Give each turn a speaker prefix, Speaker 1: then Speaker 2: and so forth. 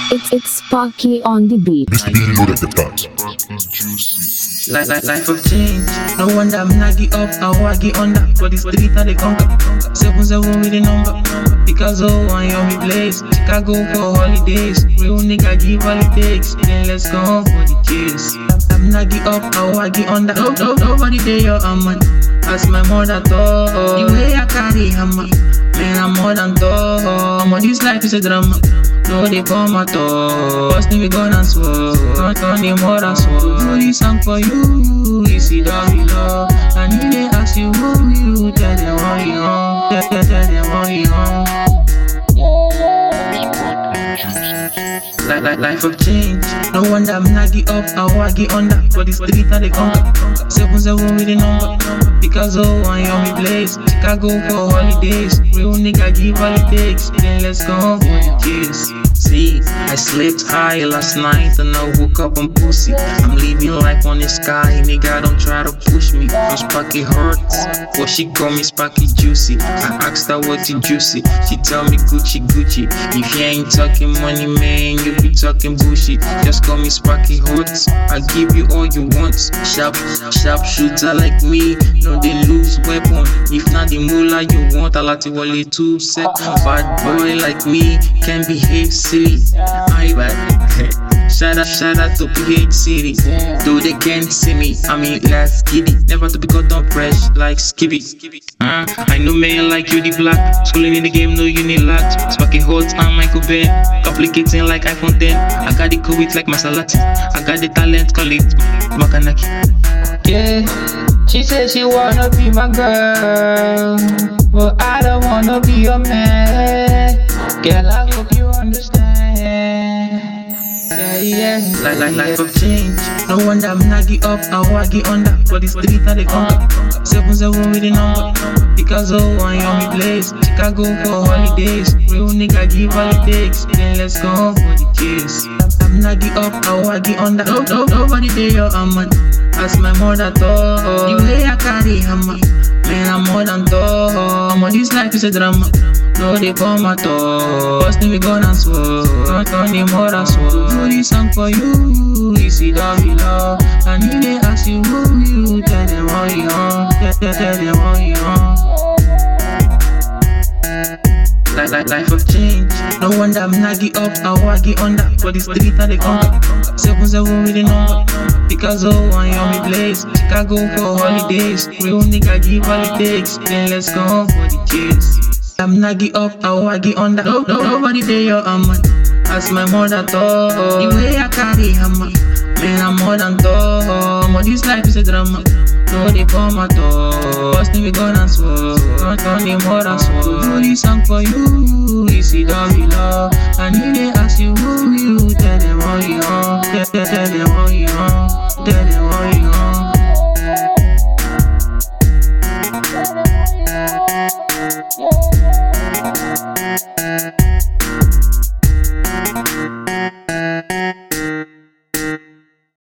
Speaker 1: It's Sparky on the beat.
Speaker 2: Life of change. No wonder I'm naggy up, I waggy under. For the street and they conquer. 7-7 with the number. Because I am in place. Chicago for holidays. Real nigga give all it takes. Then let's go for the chase. I'm naggy up, I waggy under. Nobody there, you're a man. As my mother thought. The way I carry hammer. Man, I'm more than tough. This life is a drama. No, they come at all. First thing we gonna swore. Turn the more than swore. Do this song for you. You see that we love. And if they ask you who you, tell them what you on. Tell them what you on. Life of change. No wonder I'm naggy up, I waggy under. For the street and they conquer. 7-7 with the number. Because I am in place. Chicago for holidays. Real nigga give all it takes. Then let's go for the chase. See, I slept high last night and I woke up on pussy. I'm living life on the sky, nigga don't try to push me. My Sparky hurts, but she call me Sparky Juicy. I asked her what is juicy, she tell me Gucci Gucci. If you ain't talking money man, you be talking bullshit. Just call me Sparky hurts, I give you all you want. Sharp shooter like me, no they lose weapon. If not the moolah you want, I'll let you wale 2 seconds. Bad boy like me can behave silly. I bad. Shout out to PH City. Though they can't see me, I mean last giddy. Never to be caught on fresh like Skibby. I know man like you the black. Schooling in the game, no you need latch. Sparky hot and Michael Ben. Complicating like iPhone 10. I got the COVID like Maserati. I got the talent, call it Makanaki.
Speaker 3: Yeah, she said she wanna be my girl, but I don't wanna be your man. Girl, I hope you understand. Yeah.
Speaker 2: Life of change. No wonder I'm naggy up, I waggy under. For the street and they conquer. 7-7 with the number. Because I am in place. Chicago for holidays. Real nigga give all it takes. Then let's go for the chase. I'm naggy up, I waggy under. Nobody there, you're a man. As my mother thought. The way I carry hammer. Man, I'm more than tough. This life is a drama. No, they come at all. First thing we gonna swore. Turn the more than swore. Do this song for you. You see that we love. And if they ask you who you, tell them what you on. Tell them what you on. Life of change. No wonder I'm naggy up, I waggy under. For the street and they conquer. 7-7 with the number. Because I am in place. Chicago for holidays. Real nigga give all it takes. Then let's go for the chase. I'm naggy up, I waggy under. Nobody there, you're a man. As my mother thought. The way I carry hammer. Man, I'm more than tough. This life is a drama. No, they come at all. First thing we gonna swore. Turn the more than swore. Do this song for you. You see that we love. And if they ask you who you,